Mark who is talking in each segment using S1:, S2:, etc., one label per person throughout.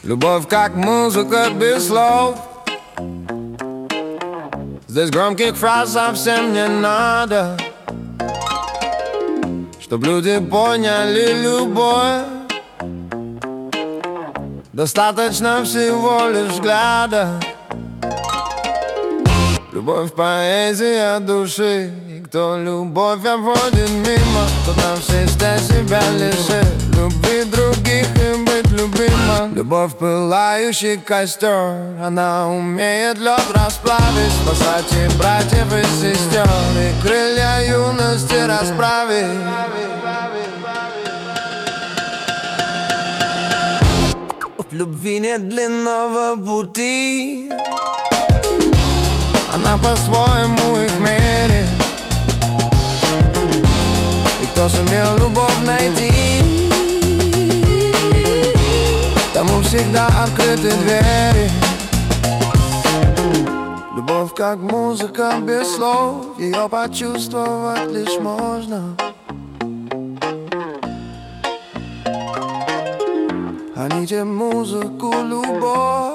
S1: Любовь как музыка без слов. Здесь громких фраз совсем не надо, чтоб люди поняли любовь. Достаточно всего лишь взгляда. Любовь, поэзия души. И кто любовь обходит мимо, тот навсегда себя лишит любви других и быть любимым. Любовь пылающий костер, она умеет лед расплавить, спасать и братьев и сестер, и крылья юности расправить. В любви нет длинного пути, она по-своему их мерит. И кто сумел любовь найти, тому всегда открыты двери. Любовь как музыка без слов, ее почувствовать лишь можно. Гоните музыку, любовь.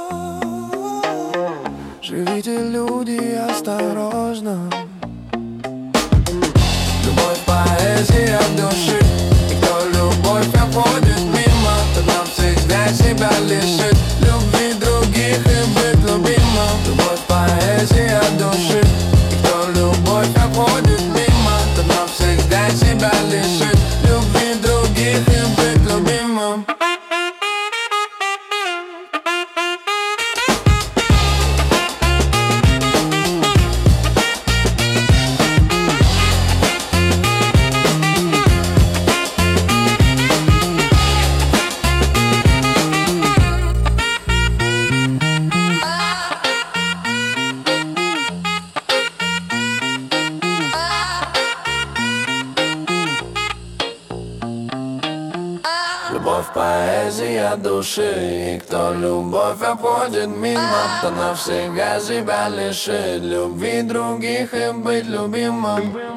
S1: Живите, люди, осторожно. Любовь, поэзия души. И кто любовь обходит мимо, тот навсегда себя лишит любви других и быть любимым. Любовь, поэзия души. И кто любовь обходит мимо, тот навсегда себя лишит любви других и быть любимым. Любовь, поэзия души. И кто любовь обходит мимо, то навсегда себя лишит любви других и быть любимым.